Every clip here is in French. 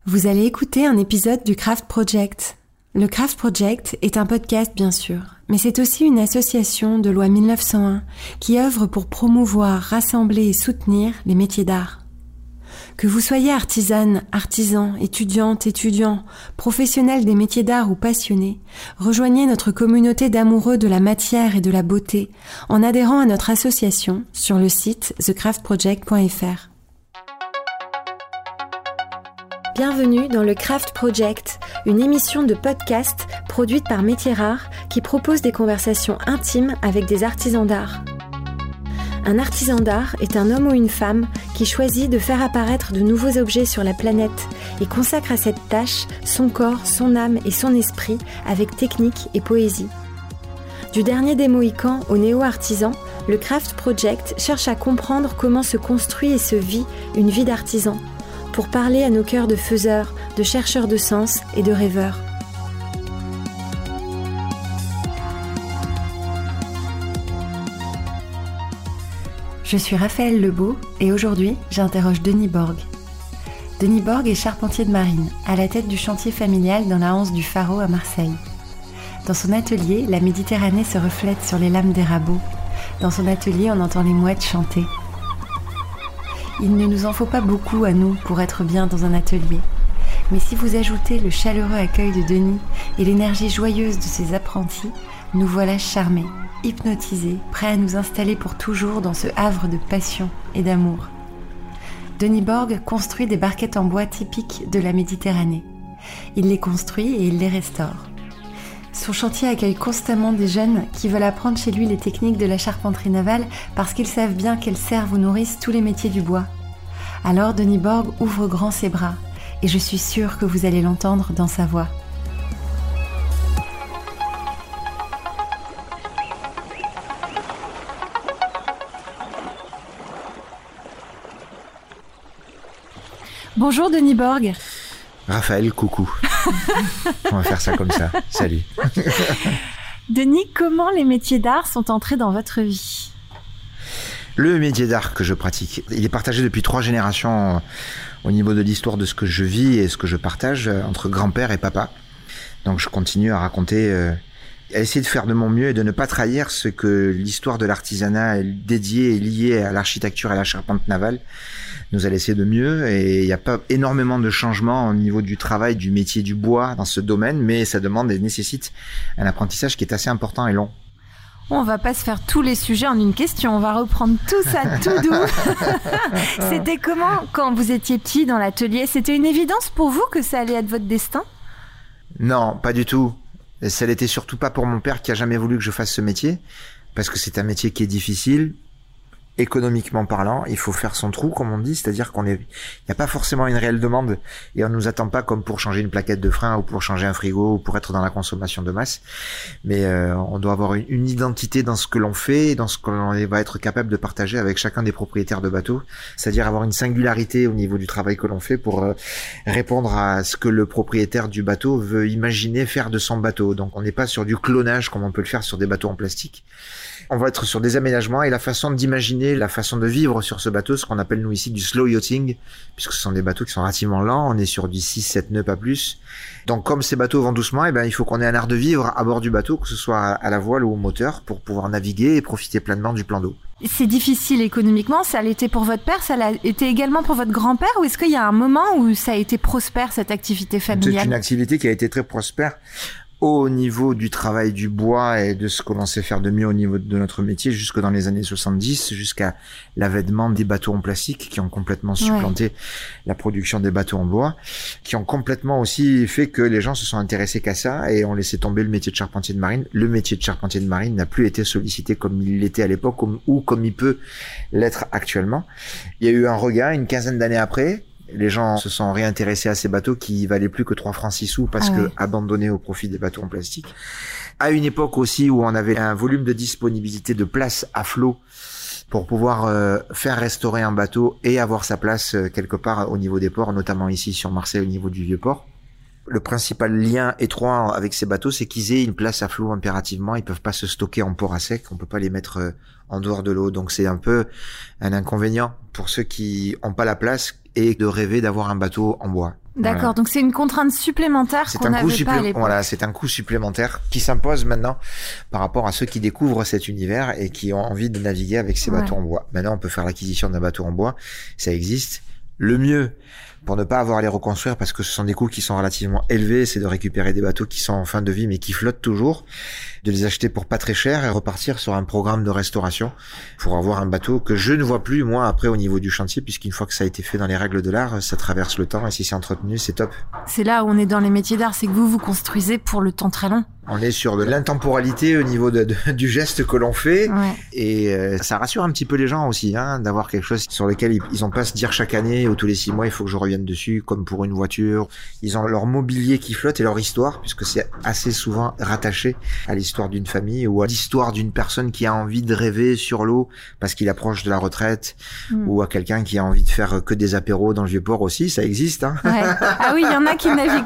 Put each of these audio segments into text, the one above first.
Vous allez écouter un épisode du Craft Project. Le Craft Project est un podcast bien sûr, mais c'est aussi une association de loi 1901 qui œuvre pour promouvoir, rassembler et soutenir les métiers d'art. Que vous soyez artisane, artisan, étudiante, étudiant, professionnel des métiers d'art ou passionné, rejoignez notre communauté d'amoureux de la matière et de la beauté en adhérant à notre association sur le site thecraftproject.fr. Bienvenue dans le Craft Project, une émission de podcast produite par Métiers Rares qui propose des conversations intimes avec des artisans d'art. Un artisan d'art est un homme ou une femme qui choisit de faire apparaître de nouveaux objets sur la planète et consacre à cette tâche son corps, son âme et son esprit avec technique et poésie. Du dernier des Mohicans au néo-artisan, le Craft Project cherche à comprendre comment se construit et se vit une vie d'artisan, pour parler à nos cœurs de faiseurs, de chercheurs de sens et de rêveurs. Je suis Raphaël Lebeau et aujourd'hui, j'interroge Denis Borg. Denis Borg est charpentier de marine, à la tête du chantier familial dans la Anse du Pharo à Marseille. Dans son atelier, la Méditerranée se reflète sur les lames des rabots. Dans son atelier, on entend les mouettes chanter. Il ne nous en faut pas beaucoup à nous pour être bien dans un atelier. Mais si vous ajoutez le chaleureux accueil de Denis et l'énergie joyeuse de ses apprentis, nous voilà charmés, hypnotisés, prêts à nous installer pour toujours dans ce havre de passion et d'amour. Denis Borg construit des barquettes en bois typiques de la Méditerranée. Il les construit et il les restaure. Son chantier accueille constamment des jeunes qui veulent apprendre chez lui les techniques de la charpenterie navale parce qu'ils savent bien qu'elles servent ou nourrissent tous les métiers du bois. Alors Denis Borg ouvre grand ses bras et je suis sûre que vous allez l'entendre dans sa voix. Bonjour Denis Borg. Raphaël, coucou. On va faire ça comme ça. Salut. Denis, comment les métiers d'art sont entrés dans votre vie ? Le métier d'art que je pratique, il est partagé depuis 3 générations au niveau de l'histoire de ce que je vis et ce que je partage entre grand-père et papa. Donc je continue à raconter, à essayer de faire de mon mieux et de ne pas trahir ce que l'histoire de l'artisanat dédiée et liée à l'architecture et à la charpente navale nous a laissé de mieux. Et il n'y a pas énormément de changements au niveau du travail, du métier du bois dans ce domaine, mais ça demande et nécessite un apprentissage qui est assez important et long. On va pas se faire tous les sujets en une question, on va reprendre tout ça tout doux. C'était comment quand vous étiez petit dans l'atelier ? C'était une évidence pour vous que ça allait être votre destin ? Non, pas du tout. Et ça l'était surtout pas pour mon père qui a jamais voulu que je fasse ce métier, parce que c'est un métier qui est difficile. Économiquement parlant, il faut faire son trou, comme on dit, c'est-à-dire il n'y a pas forcément une réelle demande et on nous attend pas comme pour changer une plaquette de frein ou pour changer un frigo ou pour être dans la consommation de masse. Mais on doit avoir une identité dans ce que l'on fait et dans ce que l'on va être capable de partager avec chacun des propriétaires de bateaux, c'est-à-dire avoir une singularité au niveau du travail que l'on fait pour répondre à ce que le propriétaire du bateau veut imaginer faire de son bateau. Donc on n'est pas sur du clonage comme on peut le faire sur des bateaux en plastique. On va être sur des aménagements et la façon d'imaginer, la façon de vivre sur ce bateau, ce qu'on appelle nous ici du slow yachting, puisque ce sont des bateaux qui sont relativement lents, on est sur du 6-7 nœuds, pas plus. Donc comme ces bateaux vont doucement, il faut qu'on ait un art de vivre à bord du bateau, que ce soit à la voile ou au moteur, pour pouvoir naviguer et profiter pleinement du plan d'eau. C'est difficile économiquement, ça l'était pour votre père, ça l'a été également pour votre grand-père, ou est-ce qu'il y a un moment où ça a été prospère, cette activité familiale ? C'est une activité qui a été très prospère. Au niveau du travail du bois et de ce que l'on sait faire de mieux au niveau de notre métier, jusque dans les années 70, jusqu'à l'avènement des bateaux en plastique qui ont complètement supplanté la production des bateaux en bois, qui ont complètement aussi fait que les gens se sont intéressés qu'à ça et ont laissé tomber le métier de charpentier de marine. Le métier de charpentier de marine n'a plus été sollicité comme il l'était à l'époque ou comme il peut l'être actuellement. Il y a eu un regain une quinzaine d'années après. Les gens se sont réintéressés à ces bateaux qui valaient plus que 3 francs 6 sous parce que abandonnés au profit des bateaux en plastique. À une époque aussi où on avait un volume de disponibilité de place à flot pour pouvoir faire restaurer un bateau et avoir sa place quelque part au niveau des ports, notamment ici sur Marseille au niveau du Vieux-Port. Le principal lien étroit avec ces bateaux, c'est qu'ils aient une place à flot impérativement. Ils peuvent pas se stocker en port à sec. On peut pas les mettre en dehors de l'eau. Donc c'est un peu un inconvénient pour ceux qui ont pas la place et de rêver d'avoir un bateau en bois. D'accord, voilà. donc c'est une contrainte supplémentaire qu'on n'avait pas à l'époque. Voilà, c'est un coût supplémentaire qui s'impose maintenant par rapport à ceux qui découvrent cet univers et qui ont envie de naviguer avec ces bateaux en bois. Maintenant, on peut faire l'acquisition d'un bateau en bois, ça existe. Le mieux, pour ne pas avoir à les reconstruire, parce que ce sont des coûts qui sont relativement élevés, c'est de récupérer des bateaux qui sont en fin de vie mais qui flottent toujours, de les acheter pour pas très cher et repartir sur un programme de restauration pour avoir un bateau que je ne vois plus, moi, après au niveau du chantier, puisqu'une fois que ça a été fait dans les règles de l'art, ça traverse le temps et si c'est entretenu, c'est top. C'est là où on est dans les métiers d'art, c'est que vous construisez pour le temps très long. On est sur de l'intemporalité au niveau du geste que l'on fait. Ouais. Et ça rassure un petit peu les gens aussi, d'avoir quelque chose sur lequel ils ont pas à se dire chaque année ou tous les 6 mois, il faut que je revienne dessus, comme pour une voiture. Ils ont leur mobilier qui flotte et leur histoire, puisque c'est assez souvent rattaché à l'histoire d'une famille ou à l'histoire d'une personne qui a envie de rêver sur l'eau parce qu'il approche de la retraite, ou à quelqu'un qui a envie de faire que des apéros dans le Vieux-Port aussi, ça existe. Ouais. Ah oui, il y en a qui ne naviguent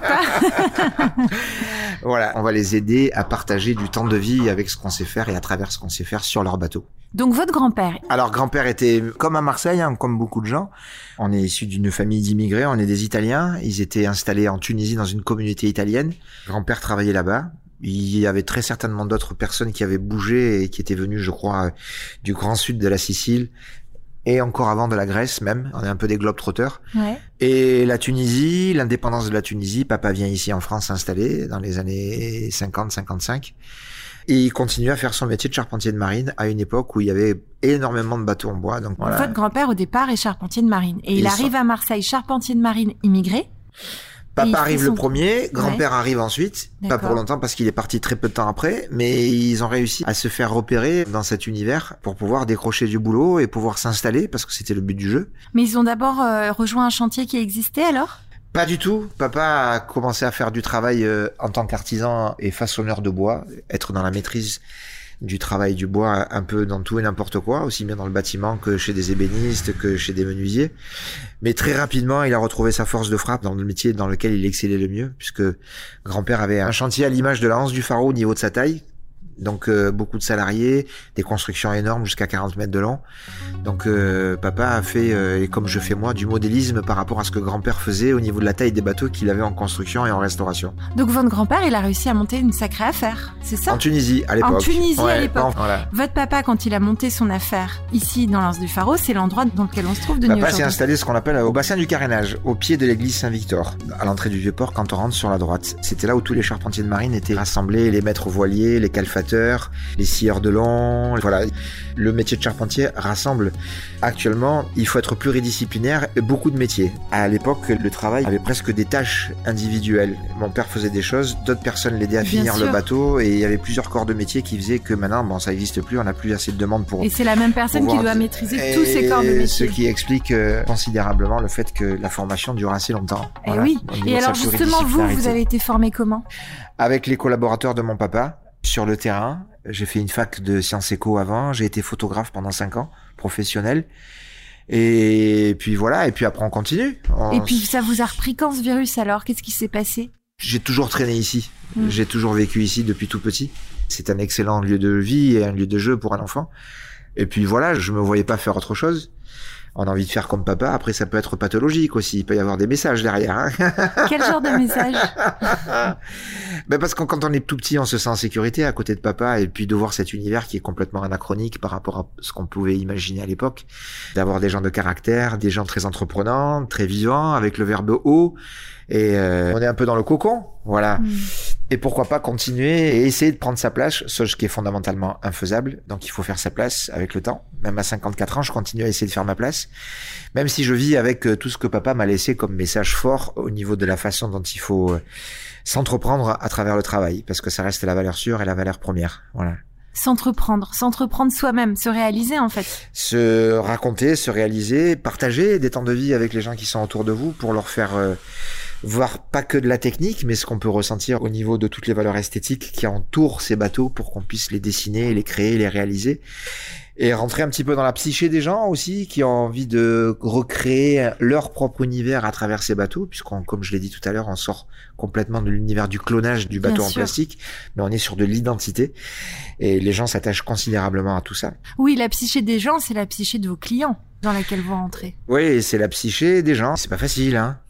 pas. Voilà, on va les aider à partager du temps de vie avec ce qu'on sait faire et à travers ce qu'on sait faire sur leur bateau. Donc votre grand-père. Alors grand-père était comme à Marseille, comme beaucoup de gens. On est issu d'une famille d'immigrés, on est des Italiens. Ils étaient installés en Tunisie dans une communauté italienne. Grand-père travaillait là-bas. Il y avait très certainement d'autres personnes qui avaient bougé et qui étaient venues, je crois, du grand sud de la Sicile. Et encore avant de la Grèce même, on est un peu des globetrotters. Ouais. Et la Tunisie, l'indépendance de la Tunisie, papa vient ici en France s'installer dans les années 50-55. Et il continue à faire son métier de charpentier de marine à une époque où il y avait énormément de bateaux en bois. Donc voilà. Votre grand-père au départ est charpentier de marine. Et il arrive à Marseille charpentier de marine immigré. Papa arrive le premier, grand-père arrive ensuite, D'accord. pas pour longtemps parce qu'il est parti très peu de temps après, mais ils ont réussi à se faire repérer dans cet univers pour pouvoir décrocher du boulot et pouvoir s'installer parce que c'était le but du jeu. Mais ils ont d'abord rejoint un chantier qui existait alors ? Pas du tout. Papa a commencé à faire du travail en tant qu'artisan et façonneur de bois, être dans la maîtrise du travail du bois un peu dans tout et n'importe quoi, aussi bien dans le bâtiment que chez des ébénistes, que chez des menuisiers. Mais très rapidement, il a retrouvé sa force de frappe dans le métier dans lequel il excellait le mieux, puisque grand-père avait un chantier à l'image de la Hanse du Pharaon au niveau de sa taille. Donc beaucoup de salariés, des constructions énormes jusqu'à 40 mètres de long. Donc papa a fait, et comme je fais moi, du modélisme par rapport à ce que grand-père faisait au niveau de la taille des bateaux qu'il avait en construction et en restauration. Donc votre grand-père, il a réussi à monter une sacrée affaire, c'est ça ? En Tunisie, à l'époque. En Tunisie, à l'époque. Voilà. Votre papa, quand il a monté son affaire ici, dans l'Anse du Pharaon, c'est l'endroit dans lequel on se trouve de Papa aujourd'hui. s'est installé ce qu'on appelle au bassin du carénage, au pied de l'église Saint-Victor, à l'entrée du Vieux-Port quand on rentre sur la droite. C'était là où tous les charpentiers de marine étaient rassemblés, les maîtres voiliers, les calfateurs, les scieurs de long. Voilà. Le métier de charpentier rassemble. Actuellement, il faut être pluridisciplinaire et beaucoup de métiers. À l'époque, le travail avait presque des tâches individuelles. Mon père faisait des choses, d'autres personnes l'aidaient à finir le bateau et il y avait plusieurs corps de métier qui faisaient que maintenant, bon, ça n'existe plus, on n'a plus assez de demandes pour... Et c'est la même personne qui doit maîtriser tous ces corps de métier. Ce qui explique considérablement le fait que la formation dure assez longtemps. Et voilà. Oui. Et alors justement, vous avez été formé comment ? Avec les collaborateurs de mon papa, sur le terrain. J'ai fait une fac de sciences éco avant, j'ai été photographe pendant 5 ans, professionnel. Et puis voilà, et puis après on continue. Et puis ça vous a repris quand ce virus alors ? Qu'est-ce qui s'est passé ? J'ai toujours traîné ici, j'ai toujours vécu ici depuis tout petit. C'est un excellent lieu de vie et un lieu de jeu pour un enfant. Et puis voilà, je me voyais pas faire autre chose. On a envie de faire comme papa, après ça peut être pathologique aussi, il peut y avoir des messages derrière. Quel genre de message ? Ben parce que quand on est tout petit, on se sent en sécurité à côté de papa, et puis de voir cet univers qui est complètement anachronique par rapport à ce qu'on pouvait imaginer à l'époque, d'avoir des gens de caractère, des gens très entreprenants, très vivants, avec le verbe haut, et on est un peu dans le cocon, voilà. Et pourquoi pas continuer et essayer de prendre sa place, ce qui est fondamentalement infaisable. Donc il faut faire sa place avec le temps. Même à 54 ans, je continue à essayer de faire ma place. Même si je vis avec tout ce que papa m'a laissé comme message fort au niveau de la façon dont il faut s'entreprendre à travers le travail. Parce que ça reste la valeur sûre et la valeur première. Voilà. S'entreprendre soi-même, se réaliser en fait. Se raconter, se réaliser, partager des temps de vie avec les gens qui sont autour de vous pour leur faire... voir pas que de la technique, mais ce qu'on peut ressentir au niveau de toutes les valeurs esthétiques qui entourent ces bateaux pour qu'on puisse les dessiner, les créer, les réaliser. Et rentrer un petit peu dans la psyché des gens aussi, qui ont envie de recréer leur propre univers à travers ces bateaux, puisqu'on, comme je l'ai dit tout à l'heure, on sort complètement de l'univers du clonage du bateau en plastique, mais on est sur de l'identité. Et les gens s'attachent considérablement à tout ça. Oui, la psyché des gens, c'est la psyché de vos clients dans laquelle vous rentrez. Oui, c'est la psyché des gens. C'est pas facile, hein.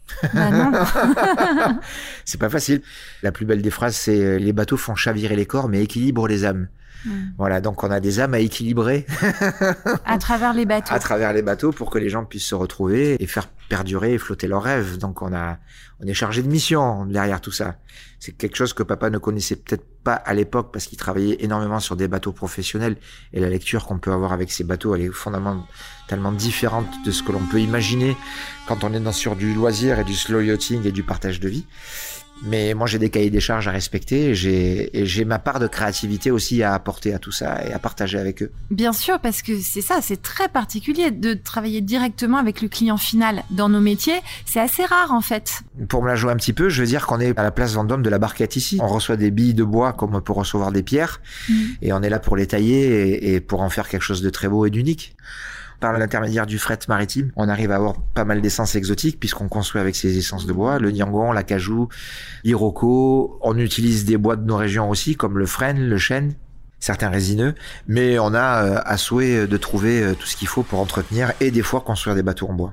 Bah non. C'est pas facile. La plus belle des phrases, c'est les bateaux font chavirer les corps, mais équilibrent les âmes. Voilà, donc on a des âmes à équilibrer à travers les bateaux. À travers les bateaux pour que les gens puissent se retrouver et faire perdurer et flotter leurs rêves. Donc on est chargé de mission derrière tout ça. C'est quelque chose que papa ne connaissait peut-être pas à l'époque parce qu'il travaillait énormément sur des bateaux professionnels et la lecture qu'on peut avoir avec ces bateaux, elle est fondamentalement différente de ce que l'on peut imaginer quand on est sur du loisir et du slow yachting et du partage de vie. Mais moi, j'ai des cahiers des charges à respecter et j'ai ma part de créativité aussi à apporter à tout ça et à partager avec eux. Bien sûr, parce que c'est très particulier de travailler directement avec le client final. Dans nos métiers, c'est assez rare en fait. Pour me la jouer un petit peu, je veux dire qu'on est à la place Vendôme de la barquette ici. On reçoit des billes de bois comme on peut recevoir des pierres et on est là pour les tailler et pour en faire quelque chose de très beau et d'unique. Par l'intermédiaire du fret maritime, on arrive à avoir pas mal d'essences exotiques puisqu'on construit avec ces essences de bois, le yangon, l'acajou, l'iroko. On utilise des bois de nos régions aussi comme le frêne, le chêne, certains résineux, mais on a à souhait de trouver tout ce qu'il faut pour entretenir et des fois construire des bateaux en bois.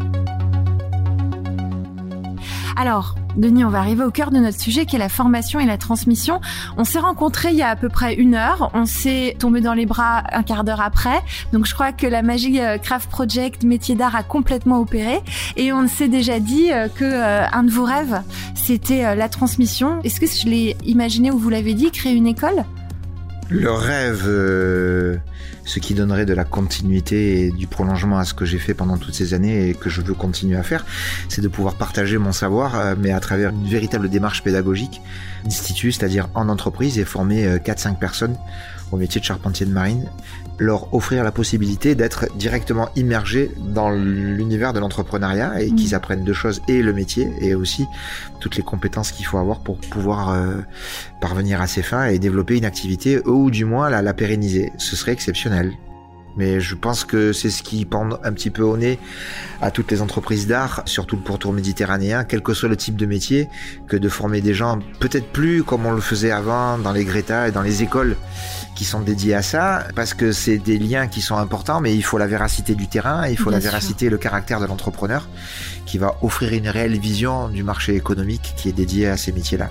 Alors, Denis, on va arriver au cœur de notre sujet qui est la formation et la transmission. On s'est rencontrés il y a à peu près 1 heure. On s'est tombé dans les bras un quart d'heure après. Donc, je crois que la magie Craft Project métier d'art a complètement opéré. Et on s'est déjà dit que un de vos rêves, c'était la transmission. Est-ce que je l'ai imaginé ou vous l'avez dit, créer une école ? Le rêve, ce qui donnerait de la continuité et du prolongement à ce que j'ai fait pendant toutes ces années et que je veux continuer à faire, c'est de pouvoir partager mon savoir, mais à travers une véritable démarche pédagogique d'institut, c'est-à-dire en entreprise, et former 4-5 personnes au métier de charpentier de marine, leur offrir la possibilité d'être directement immergés dans l'univers de l'entrepreneuriat et qu'ils apprennent 2 choses, et le métier et aussi toutes les compétences qu'il faut avoir pour pouvoir parvenir à ses fins et développer une activité ou du moins la pérenniser. Ce serait exceptionnel. Mais je pense que c'est ce qui pend un petit peu au nez à toutes les entreprises d'art, surtout le pourtour méditerranéen, quel que soit le type de métier, que de former des gens peut-être plus comme on le faisait avant dans les Greta et dans les écoles qui sont dédiées à ça, parce que c'est des liens qui sont importants, mais il faut la véracité du terrain, il faut la véracité et le caractère de l'entrepreneur qui va offrir une réelle vision du marché économique qui est dédié à ces métiers-là.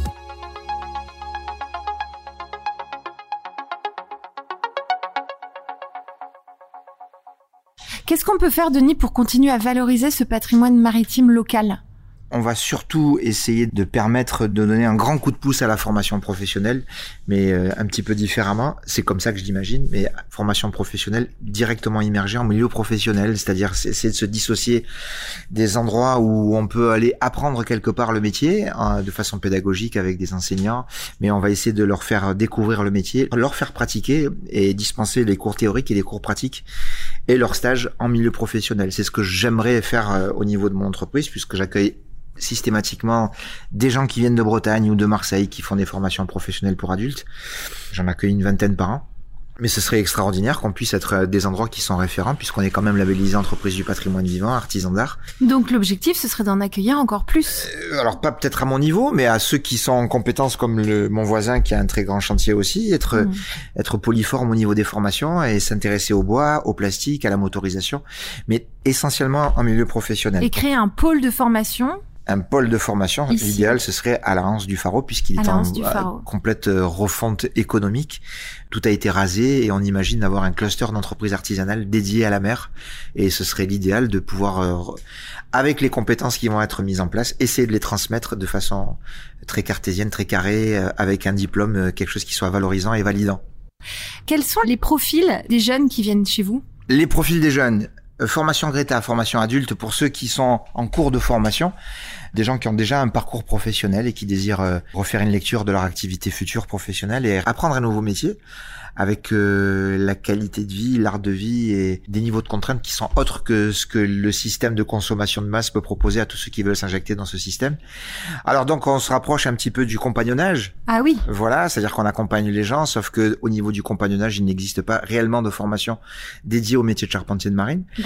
Qu'est-ce qu'on peut faire, Denis, pour continuer à valoriser ce patrimoine maritime local ? On va surtout essayer de permettre de donner un grand coup de pouce à la formation professionnelle, mais un petit peu différemment. C'est comme ça que je l'imagine, mais formation professionnelle directement immergée en milieu professionnel, c'est-à-dire c'est de se dissocier des endroits où on peut aller apprendre quelque part le métier de façon pédagogique avec des enseignants, mais on va essayer de leur faire découvrir le métier, leur faire pratiquer et dispenser les cours théoriques et les cours pratiques et leurs stages en milieu professionnel. C'est ce que j'aimerais faire au niveau de mon entreprise, puisque j'accueille systématiquement des gens qui viennent de Bretagne ou de Marseille qui font des formations professionnelles pour adultes. J'en accueille une 20aine par an. Mais ce serait extraordinaire qu'on puisse être des endroits qui sont référents, puisqu'on est quand même labellisé entreprise du patrimoine vivant, artisan d'art. Donc l'objectif, ce serait d'en accueillir encore plus. Alors pas peut-être à mon niveau, mais à ceux qui sont en compétence comme mon voisin qui a un très grand chantier aussi, être polyforme au niveau des formations et s'intéresser au bois, au plastique, à la motorisation, mais essentiellement en milieu professionnel. Et créer un pôle de formation. Un pôle de formation, ici. L'idéal, ce serait à la Hanse du Pharo, puisqu'il est en complète refonte économique. Tout a été rasé et on imagine d'avoir un cluster d'entreprises artisanales dédié à la mer. Et ce serait l'idéal de pouvoir, avec les compétences qui vont être mises en place, essayer de les transmettre de façon très cartésienne, très carrée, avec un diplôme, quelque chose qui soit valorisant et validant. Quels sont les profils des jeunes qui viennent chez vous ? Les profils des jeunes. Formation Greta, formation adulte pour ceux qui sont en cours de formation, des gens qui ont déjà un parcours professionnel et qui désirent refaire une lecture de leur activité future professionnelle et apprendre un nouveau métier avec la qualité de vie, l'art de vie et des niveaux de contraintes qui sont autres que ce que le système de consommation de masse peut proposer à tous ceux qui veulent s'injecter dans ce système. Alors donc on se rapproche un petit peu du compagnonnage. Ah oui. Voilà, c'est-à-dire qu'on accompagne les gens, sauf que au niveau du compagnonnage, il n'existe pas réellement de formation dédiée au métier de charpentier de marine.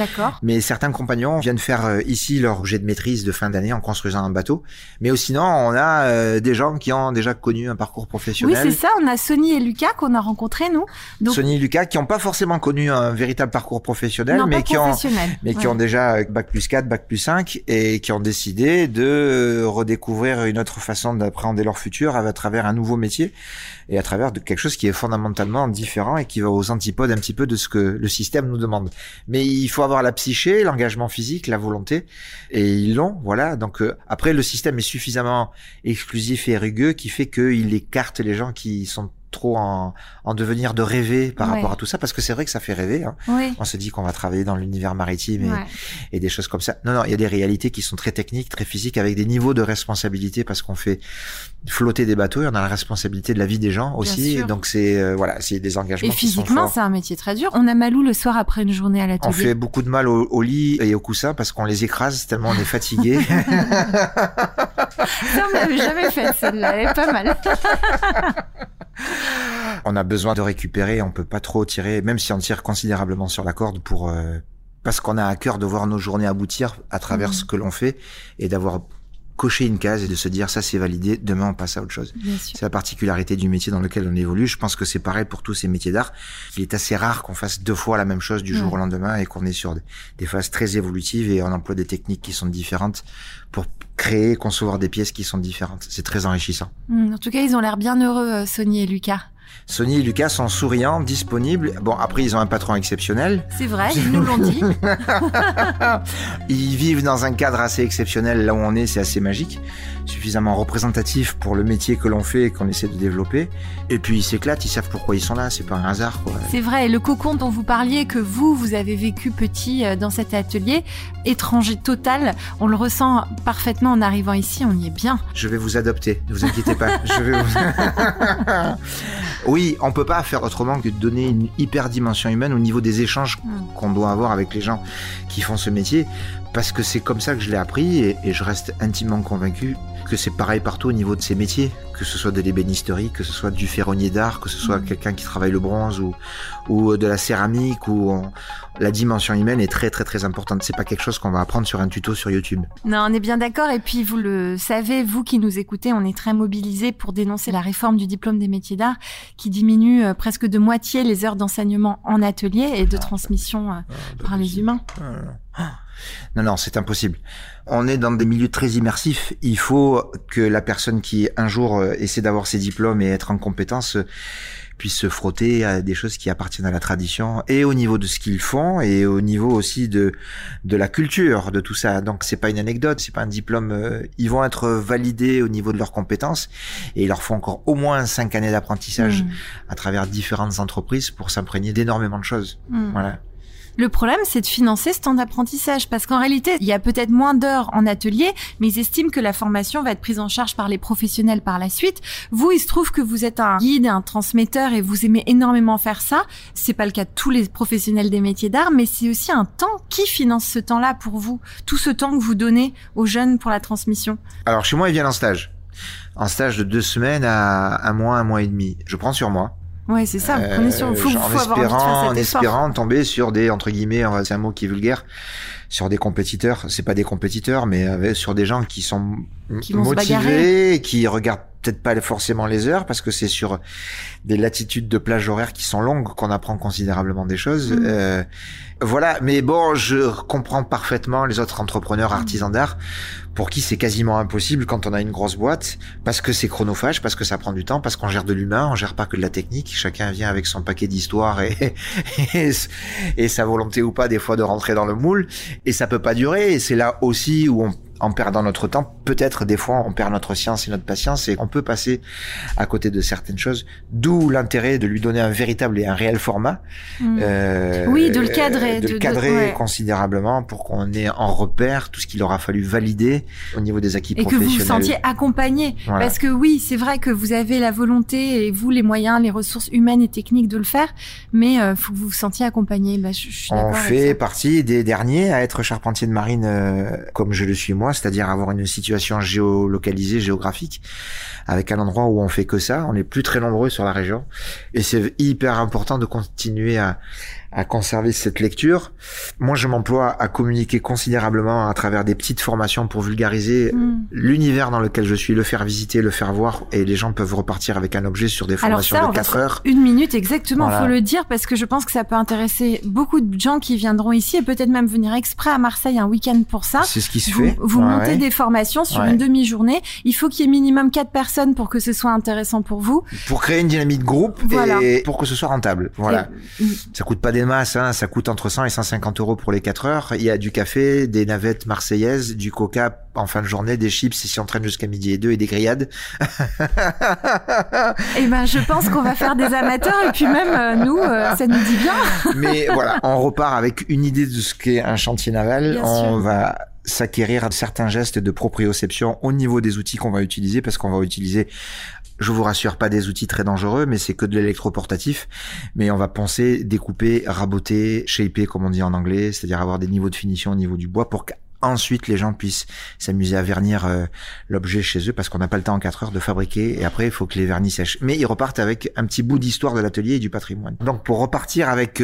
D'accord. Mais certains compagnons viennent faire ici leur jet de maîtrise de fin d'année en construisant un bateau. Mais sinon, on a des gens qui ont déjà connu un parcours professionnel. Oui, c'est ça. On a Sony et Lucas qu'on a rencontrés, nous. Donc... Sony et Lucas qui n'ont pas forcément connu un véritable parcours professionnel, mais qui ont déjà Bac+4, Bac+5 et qui ont décidé de redécouvrir une autre façon d'appréhender leur futur à travers un nouveau métier et à travers de quelque chose qui est fondamentalement différent et qui va aux antipodes un petit peu de ce que le système nous demande. Mais il faut avoir la psyché, l'engagement physique, la volonté, et ils l'ont, voilà. Donc après, le système est suffisamment exclusif et rugueux qui fait qu'il écarte les gens qui sont trop en devenir de rêver par rapport à tout ça, parce que c'est vrai que ça fait rêver. Hein. Oui. On se dit qu'on va travailler dans l'univers maritime et des choses comme ça. Non, il y a des réalités qui sont très techniques, très physiques, avec des niveaux de responsabilité, parce qu'on fait flotter des bateaux et on a la responsabilité de la vie des gens aussi. Donc c'est c'est des engagements. Et physiquement, c'est un métier très dur. On a mal où le soir après une journée à l'atelier? On fait beaucoup de mal au lit et au coussin parce qu'on les écrase tellement on est fatigué. Ça, on n'avait jamais fait celle-là. Elle est pas mal. On a besoin de récupérer, on peut pas trop tirer, même si on tire considérablement sur la corde parce qu'on a à cœur de voir nos journées aboutir à travers ce que l'on fait et d'avoir coché une case et de se dire ça c'est validé, demain on passe à autre chose. C'est la particularité du métier dans lequel on évolue. Je pense que c'est pareil pour tous ces métiers d'art. Il est assez rare qu'on fasse 2 fois la même chose du jour au lendemain et qu'on est sur des phases très évolutives et on emploie des techniques qui sont différentes pour créer, concevoir des pièces qui sont différentes. C'est très enrichissant. En tout cas, ils ont l'air bien heureux, Sony et Lucas. Sony et Lucas sont souriants, disponibles. Bon, après, ils ont un patron exceptionnel. C'est vrai, ils nous l'ont dit. Ils vivent dans un cadre assez exceptionnel. Là où on est, c'est assez magique. Suffisamment représentatif pour le métier que l'on fait et qu'on essaie de développer. Et puis, ils s'éclatent, ils savent pourquoi ils sont là. C'est pas un hasard, quoi. C'est vrai. Et le cocon dont vous parliez, que vous avez vécu petit dans cet atelier, étranger total, on le ressent parfaitement en arrivant ici. On y est bien. Je vais vous adopter. Ne vous inquiétez pas. Oui, on peut pas faire autrement que de donner une hyper dimension humaine au niveau des échanges qu'on doit avoir avec les gens qui font ce métier, parce que c'est comme ça que je l'ai appris et je reste intimement convaincu que c'est pareil partout au niveau de ces métiers, que ce soit de l'ébénisterie, que ce soit du ferronnier d'art, que ce soit quelqu'un qui travaille le bronze ou de la céramique, la dimension humaine est très très très importante. C'est pas quelque chose qu'on va apprendre sur un tuto sur YouTube. Non, on est bien d'accord. Et puis vous le savez, vous qui nous écoutez, on est très mobilisés pour dénoncer la réforme du diplôme des métiers d'art qui diminue presque de moitié les heures d'enseignement en atelier et de transmission par les humains. Non, c'est impossible. On est dans des milieux très immersifs. Il faut que la personne qui un jour essaie d'avoir ses diplômes et être en compétence puisse se frotter à des choses qui appartiennent à la tradition et au niveau de ce qu'ils font et au niveau aussi de la culture de tout ça. Donc c'est pas une anecdote, c'est pas un diplôme. Ils vont être validés au niveau de leurs compétences et il leur faut encore au moins 5 années d'apprentissage à travers différentes entreprises pour s'imprégner d'énormément de choses. Voilà. Le problème, c'est de financer ce temps d'apprentissage parce qu'en réalité, il y a peut-être moins d'heures en atelier, mais ils estiment que la formation va être prise en charge par les professionnels par la suite. Vous, il se trouve que vous êtes un guide, un transmetteur et vous aimez énormément faire ça. C'est pas le cas de tous les professionnels des métiers d'art, mais c'est aussi un temps. Qui finance ce temps-là pour vous? Tout ce temps que vous donnez aux jeunes pour la transmission? Alors, chez moi, ils viennent en stage. En stage de 2 semaines à 1 mois et demi. Je prends sur moi. Ouais, c'est ça. Prenez sur. Faut avoir envie de faire cet effort. En espérant tomber sur des, entre guillemets, c'est un mot qui est vulgaire, sur des compétiteurs. C'est pas des compétiteurs, mais sur des gens qui sont motivés, qui regardent peut-être pas forcément les heures, parce que c'est sur des latitudes de plage horaire qui sont longues qu'on apprend considérablement des choses. Voilà, mais bon, je comprends parfaitement les autres entrepreneurs artisans d'art pour qui c'est quasiment impossible quand on a une grosse boîte, parce que c'est chronophage, parce que ça prend du temps, parce qu'on gère de l'humain, on gère pas que de la technique, chacun vient avec son paquet d'histoire et sa volonté ou pas des fois de rentrer dans le moule, et ça peut pas durer, et c'est là aussi où en perdant notre temps, peut-être des fois on perd notre science et notre patience et on peut passer à côté de certaines choses, d'où l'intérêt de lui donner un véritable et un réel format. Oui, de le cadrer. De le cadrer considérablement pour qu'on ait en repère tout ce qu'il aura fallu valider au niveau des acquis professionnels. Et que vous vous sentiez accompagné. Voilà. Parce que oui, c'est vrai que vous avez la volonté et vous les moyens, les ressources humaines et techniques de le faire, mais faut que vous vous sentiez accompagné. Je suis d'accord. On fait partie des derniers à être charpentier de marine comme je le suis moi, c'est-à-dire avoir une situation géolocalisée, géographique, avec un endroit où on fait que ça. On n'est plus très nombreux sur la région. Et c'est hyper important de continuer à conserver cette lecture. Moi, je m'emploie à communiquer considérablement à travers des petites formations pour vulgariser l'univers dans lequel je suis, le faire visiter, le faire voir, et les gens peuvent repartir avec un objet sur des formations de 4 heures. 1 minute exactement, voilà. Faut le dire, parce que je pense que ça peut intéresser beaucoup de gens qui viendront ici et peut-être même venir exprès à Marseille un week-end pour ça. C'est ce qui se fait. Vous montez des formations sur une demi-journée. Il faut qu'il y ait minimum 4 personnes pour que ce soit intéressant pour vous. Pour créer une dynamique de groupe et pour que ce soit rentable. Voilà. Ça coûte pas des masses, hein. Ça coûte entre 100 et 150 euros pour les 4 heures. Il y a du café, des navettes marseillaises, du coca en fin de journée, des chips si on traîne jusqu'à 12h et des grillades. Eh ben, je pense qu'on va faire des amateurs et puis même nous, ça nous dit bien. Mais voilà, on repart avec une idée de ce qu'est un chantier naval. On va s'acquérir certains gestes de proprioception au niveau des outils qu'on va utiliser, parce qu'on va utiliser, je vous rassure, pas des outils très dangereux, mais c'est que de l'électroportatif. Mais on va poncer, découper, raboter, shaper, comme on dit en anglais, c'est-à-dire avoir des niveaux de finition au niveau du bois pour qu'ensuite les gens puissent s'amuser à vernir l'objet chez eux, parce qu'on n'a pas le temps en 4 heures de fabriquer, et après il faut que les vernis sèchent. Mais ils repartent avec un petit bout d'histoire de l'atelier et du patrimoine. Donc pour repartir avec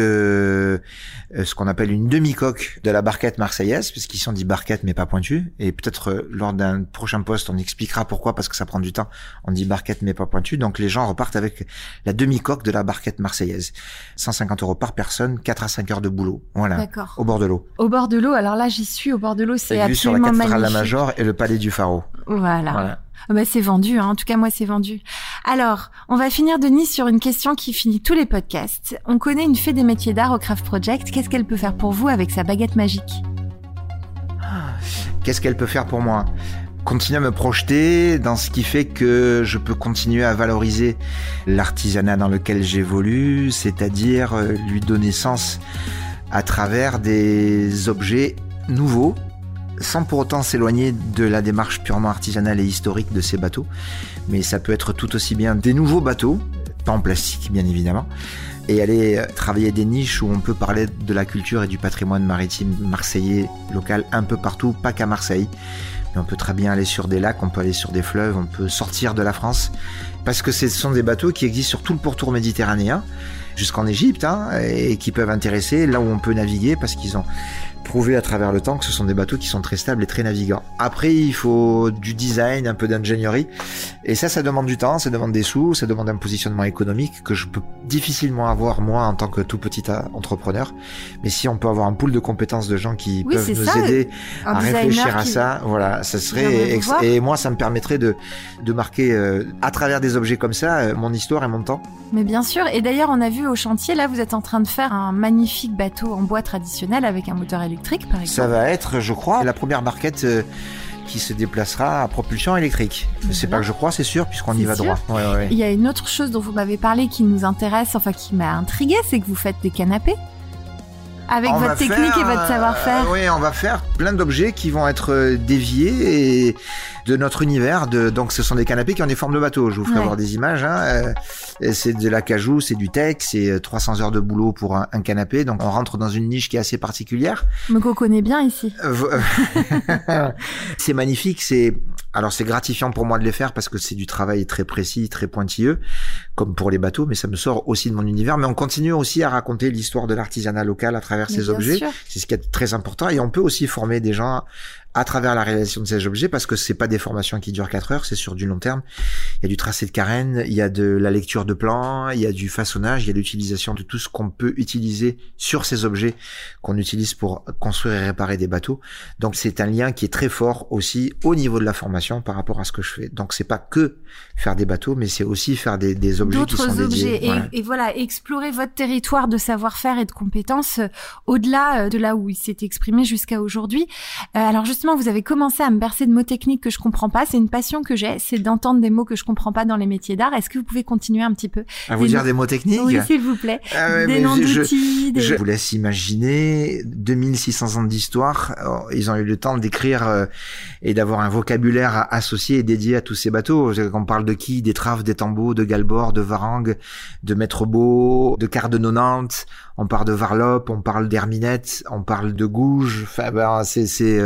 ce qu'on appelle une demi-coque de la barquette marseillaise, puisqu'ils sont dit barquette mais pas pointue, et peut-être lors d'un prochain post on expliquera pourquoi, parce que ça prend du temps, on dit barquette mais pas pointue. Donc les gens repartent avec la demi-coque de la barquette marseillaise. 150 euros par personne, 4 à 5 heures de boulot. Voilà. D'accord. Au bord de l'eau. Au bord de l'eau, alors là j'y suis, au bord de l'eau, c'est vue sur la absolument cathédrale magnifique. La Major et le palais du Pharaon. Voilà. Bah, c'est vendu, hein. En tout cas, moi, c'est vendu. Alors, on va finir, Denis, sur une question qui finit tous les podcasts. On connaît une fée des métiers d'art au Craft Project. Qu'est-ce qu'elle peut faire pour vous avec sa baguette magique? Qu'est-ce qu'elle peut faire pour moi? Continuer à me projeter dans ce qui fait que je peux continuer à valoriser l'artisanat dans lequel j'évolue, c'est-à-dire lui donner sens à travers des objets nouveaux, sans pour autant s'éloigner de la démarche purement artisanale et historique de ces bateaux. Mais ça peut être tout aussi bien des nouveaux bateaux, pas en plastique bien évidemment, et aller travailler des niches où on peut parler de la culture et du patrimoine maritime marseillais local un peu partout, pas qu'à Marseille. Mais on peut très bien aller sur des lacs, on peut aller sur des fleuves, on peut sortir de la France, parce que ce sont des bateaux qui existent sur tout le pourtour méditerranéen, jusqu'en Égypte, hein, et qui peuvent intéresser là où on peut naviguer, parce qu'ils ont prouvé à travers le temps que ce sont des bateaux qui sont très stables et très navigants. Après, il faut du design, un peu d'ingénierie, et ça demande du temps, ça demande des sous, ça demande un positionnement économique que je peux difficilement avoir moi en tant que tout petit entrepreneur. Mais si on peut avoir un pool de compétences de gens qui peuvent nous aider à réfléchir à ça, voilà, ça serait et moi ça me permettrait de marquer à travers des objets comme ça mon histoire et mon temps. Mais bien sûr, et d'ailleurs on a vu au chantier, là vous êtes en train de faire un magnifique bateau en bois traditionnel avec un moteur électrique par exemple. Ça va être, je crois, la première barquette qui se déplacera à propulsion électrique. C'est pas que je crois, c'est sûr, puisqu'on y va droit. Il y a une autre chose dont vous m'avez parlé qui nous intéresse, enfin qui m'a intriguée, c'est que vous faites des canapés. Avec votre technique et votre savoir-faire. Oui, on va faire plein d'objets qui vont être déviés et de notre univers. Donc, ce sont des canapés qui ont des formes de bateau. Je vous ferai voir des images. Hein. C'est de l'acajou, c'est du teck, c'est 300 heures de boulot pour un canapé. Donc, on rentre dans une niche qui est assez particulière. Mais qu'on connaît bien ici. C'est magnifique. Alors, c'est gratifiant pour moi de les faire parce que c'est du travail très précis, très pointilleux, comme pour les bateaux, mais ça me sort aussi de mon univers. Mais on continue aussi à raconter l'histoire de l'artisanat local à travers ces objets. C'est ce qui est très important. Et on peut aussi former des gens à travers la réalisation de ces objets, parce que c'est pas des formations qui durent 4 heures, c'est sur du long terme. Il y a du tracé de carène, il y a de la lecture de plans, il y a du façonnage, il y a l'utilisation de tout ce qu'on peut utiliser sur ces objets qu'on utilise pour construire et réparer des bateaux. Donc c'est un lien qui est très fort aussi au niveau de la formation par rapport à ce que je fais. Donc c'est pas que faire des bateaux, mais c'est aussi faire des objets qui sont dédiés. Et voilà, explorer votre territoire de savoir-faire et de compétences au-delà de là où il s'est exprimé jusqu'à aujourd'hui. Alors justement, vous avez commencé à me bercer de mots techniques que je comprends pas. C'est une passion que j'ai, c'est d'entendre des mots que je comprends pas dans les métiers d'art. Est-ce que vous pouvez continuer un petit peu à vous dire des mots techniques? Oui, s'il vous plaît. Des noms d'outils. Je vous laisse imaginer 2600 ans d'histoire. Ils ont eu le temps d'écrire et d'avoir un vocabulaire associé et dédié à tous ces bateaux. On parle de quilles, d'étraves, d'étambeaux, de galbords, de varangues, de maître-beau, de quart de 90. On parle de varlope, on parle d'herminette, on parle de gouge. Enfin,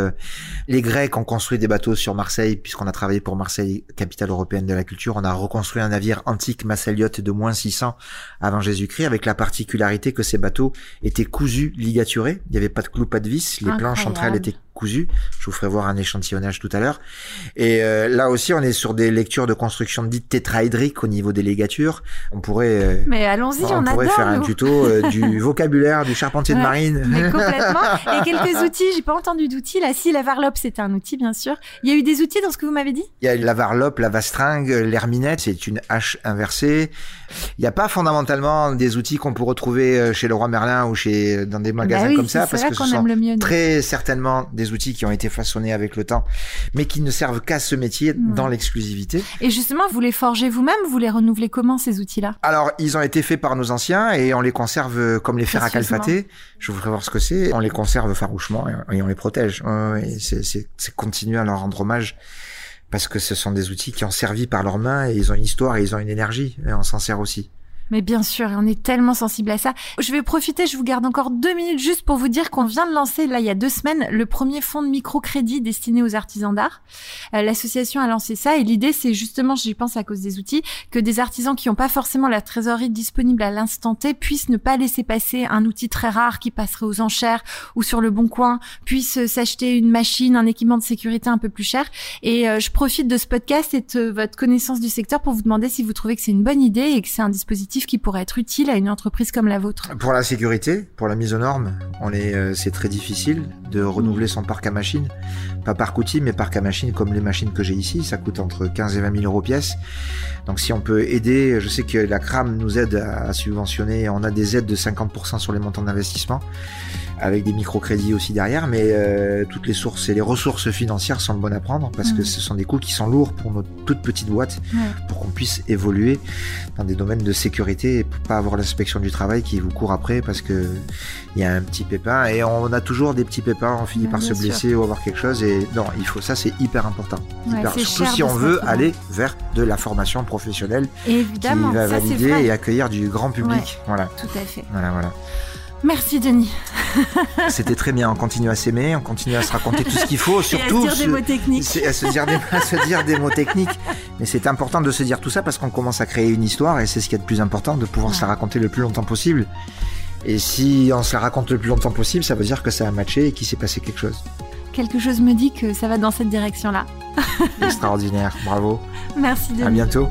Les Grecs ont construit des bateaux sur Marseille, puisqu'on a travaillé pour Marseille, capitale européenne de la culture. On a reconstruit un navire antique Massaliote de moins 600 avant Jésus-Christ, avec la particularité que ces bateaux étaient cousus, ligaturés. Il n'y avait pas de clous, pas de vis. Les planches entre elles étaient cousues. Je vous ferai voir un échantillonnage tout à l'heure. Et là aussi, on est sur des lectures de construction dites tétraédriques au niveau des ligatures. On pourrait... Mais allons-y, on pourrait adore, faire un tuto du vocabulaire du charpentier de marine. Mais complètement. Et quelques outils. J'ai pas entendu d'outils. Là, si, la varlope, c'était un outil, bien sûr. Il y a eu des outils dans ce que vous m'avez dit? Il y a la varlope, la vastringue, l'herminette, c'est une hache inversée. Il n'y a pas fondamentalement des outils qu'on peut retrouver chez Leroy Merlin ou dans des magasins comme ça, parce que ce sont très certainement des outils qui ont été façonnés avec le temps, mais qui ne servent qu'à ce métier dans l'exclusivité. Et justement, vous les forgez vous-même, vous les renouvelez comment, ces outils-là? Alors, ils ont été faits par nos anciens et on les conserve comme les fers à calfater. Je vous ferai voir ce que c'est. On les conserve farouchement et on les protège. Et c'est continuer à leur rendre hommage, parce que ce sont des outils qui ont servi par leurs mains et ils ont une histoire et ils ont une énergie, et on s'en sert aussi. Mais bien sûr, on est tellement sensible à ça. Je vais profiter, je vous garde encore 2 minutes juste pour vous dire qu'on vient de lancer, là, il y a 2 semaines, le premier fonds de microcrédit destiné aux artisans d'art. L'association a lancé ça et l'idée, c'est justement, j'y pense à cause des outils, que des artisans qui n'ont pas forcément la trésorerie disponible à l'instant T puissent ne pas laisser passer un outil très rare qui passerait aux enchères ou sur le bon coin, puissent s'acheter une machine, un équipement de sécurité un peu plus cher. Et je profite de ce podcast et de votre connaissance du secteur pour vous demander si vous trouvez que c'est une bonne idée et que c'est un dispositif qui pourrait être utile à une entreprise comme la vôtre. Pour la sécurité, pour la mise aux normes, c'est très difficile de renouveler son parc à machines. Pas parc outil, mais parc à machines comme les machines que j'ai ici. Ça coûte entre 15 et 20 000 euros pièce. Donc si on peut aider, je sais que la CRAM nous aide à subventionner. On a des aides de 50% sur les montants d'investissement, avec des microcrédits aussi derrière, mais toutes les sources et les ressources financières sont bonnes à prendre, parce que ce sont des coûts qui sont lourds pour notre toute petite boîte, pour qu'on puisse évoluer dans des domaines de sécurité et pour pas avoir l'inspection du travail qui vous court après parce que il y a un petit pépin, et on a toujours des petits pépins, on finit par se blesser ou avoir quelque chose, et non, il faut, ça c'est hyper important, surtout si on veut aller vers de la formation professionnelle qui va valider et accueillir du grand public. Voilà. Tout à fait. Voilà. Merci Denis. C'était très bien, on continue à s'aimer, on continue à se raconter tout ce qu'il faut, surtout et à se dire des mots techniques. À se dire des mots techniques. Mais c'est important de se dire tout ça parce qu'on commence à créer une histoire, et c'est ce qui est le plus important, de pouvoir se la raconter le plus longtemps possible. Et si on se la raconte le plus longtemps possible, ça veut dire que ça a matché et qu'il s'est passé quelque chose. Quelque chose me dit que ça va dans cette direction-là. Extraordinaire, bravo. Merci Denis. À bientôt.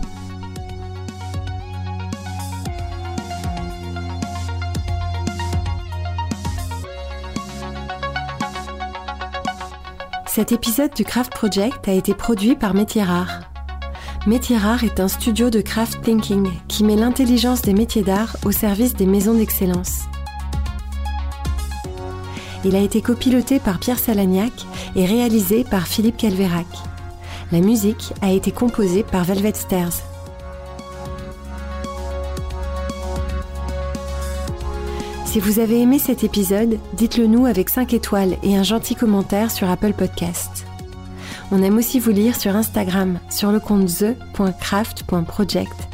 Cet épisode du Craft Project a été produit par Métiers Rares. Métiers Rares est un studio de craft thinking qui met l'intelligence des métiers d'art au service des maisons d'excellence. Il a été copiloté par Pierre Salagnac et réalisé par Philippe Calvérac. La musique a été composée par Velvet Stairs. Si vous avez aimé cet épisode, dites-le nous avec 5 étoiles et un gentil commentaire sur Apple Podcast. On aime aussi vous lire sur Instagram, sur le compte the.craft.project.